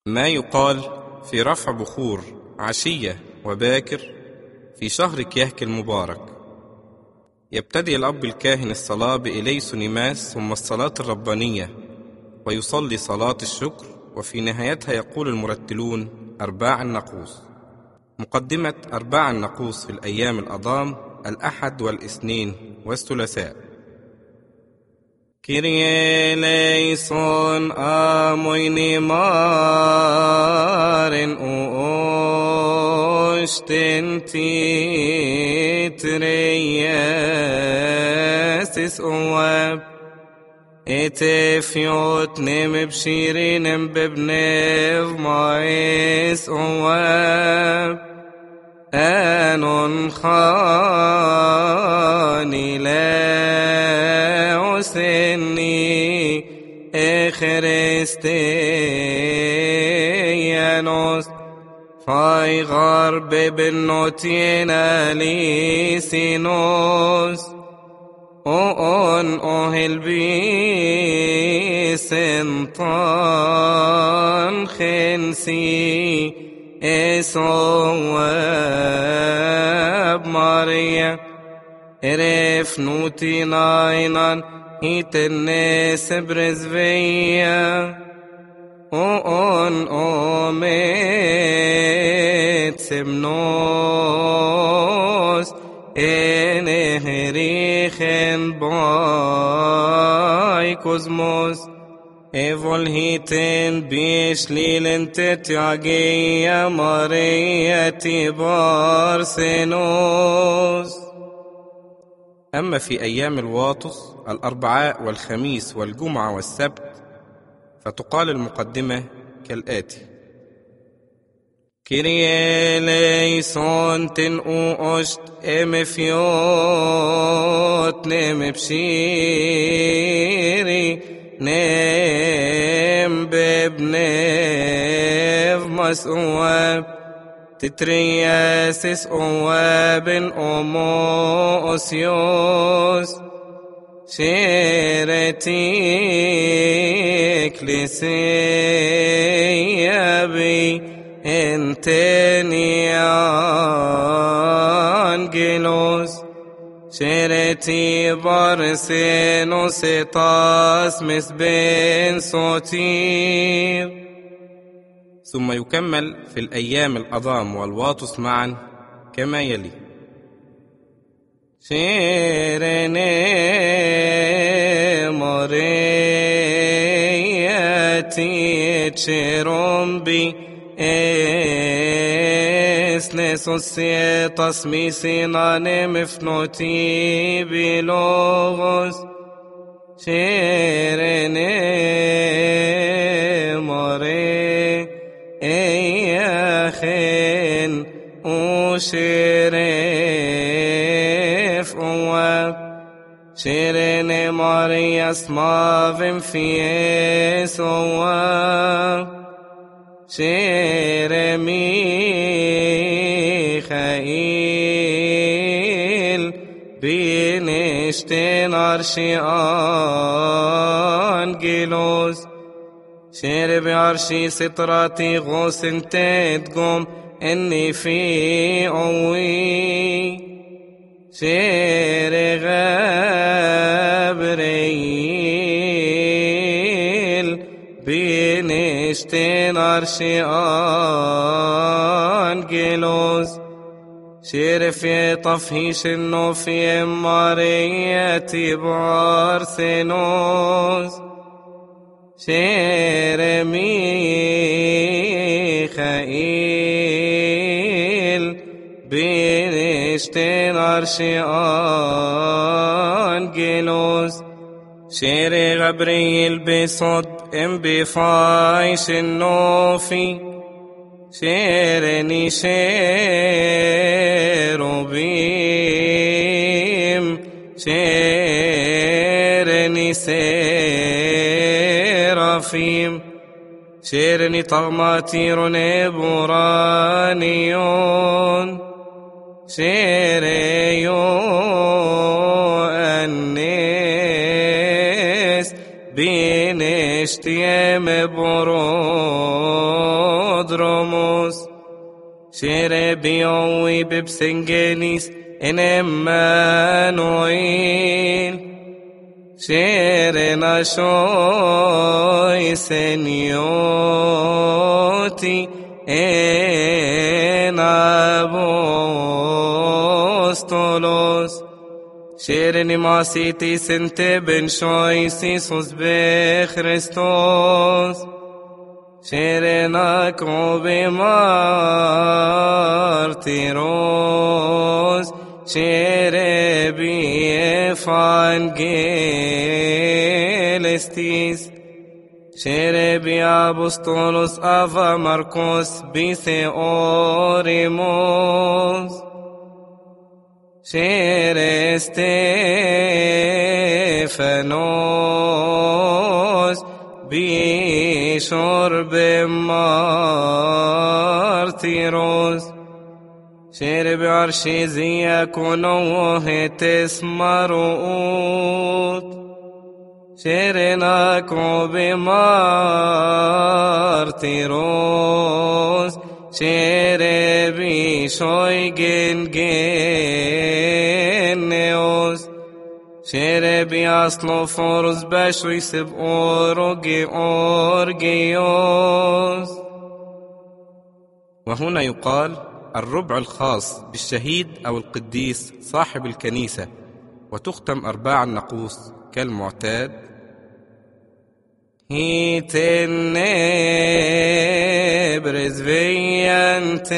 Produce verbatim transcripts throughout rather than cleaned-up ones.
ما يقال في رفع بخور عشية وباكر في شهر كيهك المبارك. يبتدئ الأب الكاهن الصلاة بإليس نيماس ثم الصلاة الربانية، ويصلي صلاة الشكر، وفي نهايتها يقول المرتلون أرباع الناقوس. مقدمة أرباع الناقوس في الأيام الأضام الأحد والاثنين والثلاثاء. كيريا ليسون آمويني مارن أوشتن تيترياسس أواب إتفيوت نم بشيرين ببنف مايس أواب أنون خاني لا سني إخريستيانوس فاي غرب بنوتين ليسينوس أون أهل بسنطان خنسي إسواب ماريا إرف نوتي ناينان هيتنس برزفيا أون أوميت سمنوس إنهريخن باي كوزموس إيفول هيتن بيش ليلن تتعجي يا ماريتي بارسينوس. أما في أيام الواطس الأربعاء والخميس والجمعة والسبت فتقال المقدمة كالآتي: كيريا ليسون تنقو أشت إمفيوت نم بشيري نم ببنف مسؤواب تترياسس أواب أمو أسيوس شيرتيك لسيابي انتني أنجلوس شيرتي بارسينوس تاسمس بين صوتير. ثم يكمل في الأيام الأضام والواطس معا كما يلي: شيرني مرياتي تشيرون بي اسنسوسي تصميسينا نمفنوتي بلوغوس شيرني مري اياخن وشريف اواب شيرني ماريا اسمافن في اسواب شير ميخائيل بينشتن عرشي أنجلوس شير بعرشي ستراتي غوسن تدقم إني في عوي شير غابريل بينشتن عرشي أنجلوس شير في طفهيش النوفي ماريتي بارسينوس شير ميخائيل بينشتن عرشي أنجلوس شير غبريل بصد ام بفايش النوفي شيرني شيروبيم شيرني سيرافيم شيرني طغماتير نبورانيون شيريو الناس بينشتيم برون Dromos, Shere biowi bibsengenis in Emmanuel, Shere nashoi senioti en apostolos, Shere nimasiti sente ben shoisisus be Christos, Shere nakrobi martiros, Shere bi evangelistis, Shere bi apostolos ava Marcos bi theorimos, Shere Stephanos bi shorbe martiros, Shere bi arshi ziyakuno hetes marut, Shere nakrobi martiros, Shere bi shoygen geneos, Shere bi asloforos beshuisib orogi orgios. وهنا يقال الربع الخاص بالشهيد أو القديس صاحب الكنيسة، وتختم أرباع النقوص كالمعتاد: هيتنبرز فيانت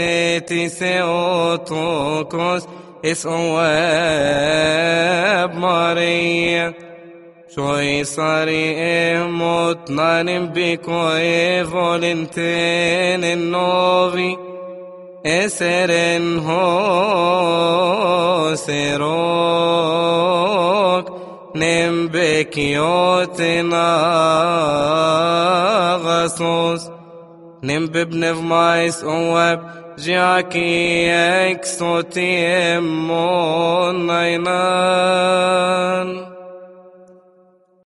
تسيوتوكوس اسواب ماريا شوي صاري اموت نانم بكوي فولنتين النوفي اسرن هو سيروك نمبكيوتنا غصوص نمببنف مايس اواب جاكي اكسوتي امون ناينان.